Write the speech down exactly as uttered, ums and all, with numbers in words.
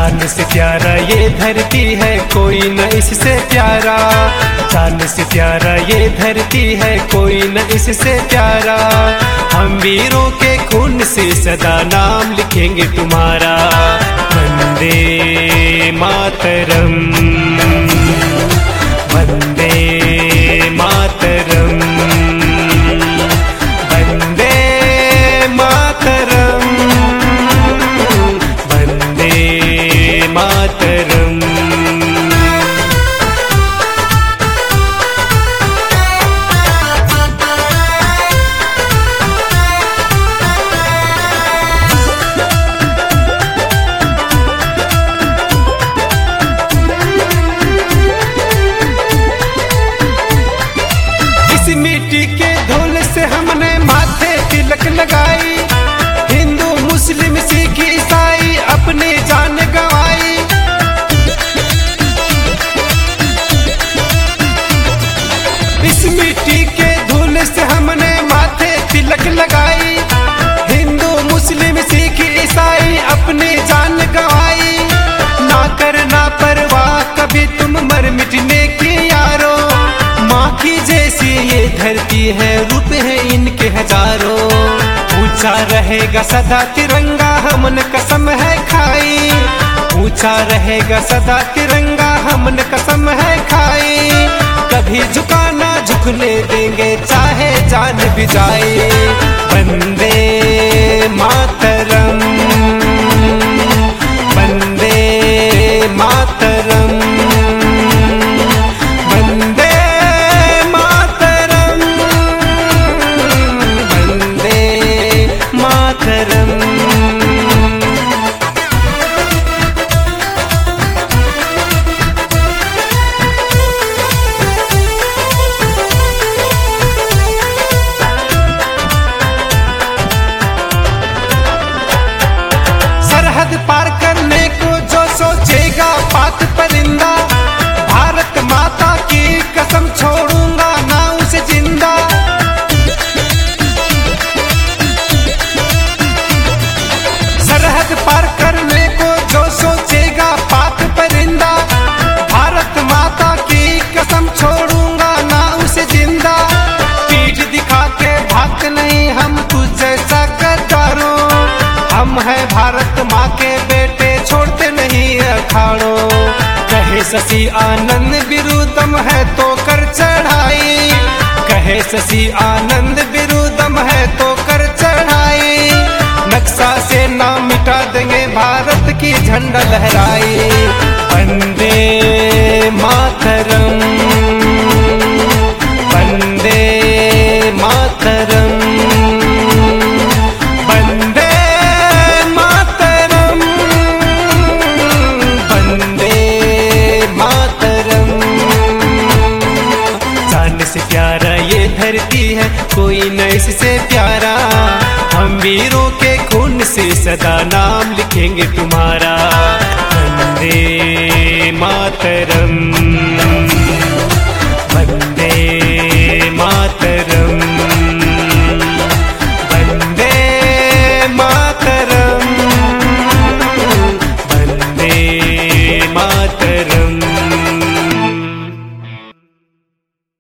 जान से प्यारा ये धरती है, कोई न इससे प्यारा। जान से प्यारा ये धरती है, कोई न इससे प्यारा। हम वीरों के खून से सदा नाम लिखेंगे तुम्हारा। वंदे मातरम, वंदे मातरम, वंदे मातरम, वंदे मातरम। इस मिट्टी के धूल से हमने माथे तिलक लगाई। हिंदू मुस्लिम सिख ईसाई अपनी जान गंवाई। इस मिट्टी के धूल से हमने माथे तिलक लगाई। हिंदू मुस्लिम सिख ईसाई अपनी जान गंवाई। ना करना परवाह कभी तुम मर मिटने की यारो। माँ की जैसी ये धरती है, रूप है इनके हजारों। ऊंचा रहेगा सदा तिरंगा, हमने कसम है खाई। ऊंचा रहेगा सदा तिरंगा, हमने कसम है खाई। कभी झुकाना झुकने देंगे, चाहे जान भी जाए। वंदे मातरम, वंदे मातरम, वंदे मातरम, वंदे मातरम। सरहद पार करने को जो सोचेगा पाक परिंदा। भारत माता की कसम छोड़ूंगा ना उसे जिंदा। सरहद पार करने को जो सोचेगा पाक परिंदा। भारत माता की कसम छोड़ूंगा ना उसे जिंदा। पीठ दिखा के भाग नहीं हम तुझ जैसा गद्दारों। हम है भारत माँ के बेटे, छोड़ते नहीं अखाड़ों। कहे शशि आनंद बिरुदम है तो कर चढ़ाई। कहे शशि आनंद बिरुदम है तो कर चढ़ाई। नक्शा से नाम मिटा देंगे, भारत की झंडा लहराई। वंदे मातरम, वंदे मातरम, वंदे मातरम, वंदे मातरम। जान से प्यारा ये धरती है, कोई न इससे प्यारा। हम वीरों के खून से सदा नाम लिखेंगे तुम्हारा। वंदे मातरम।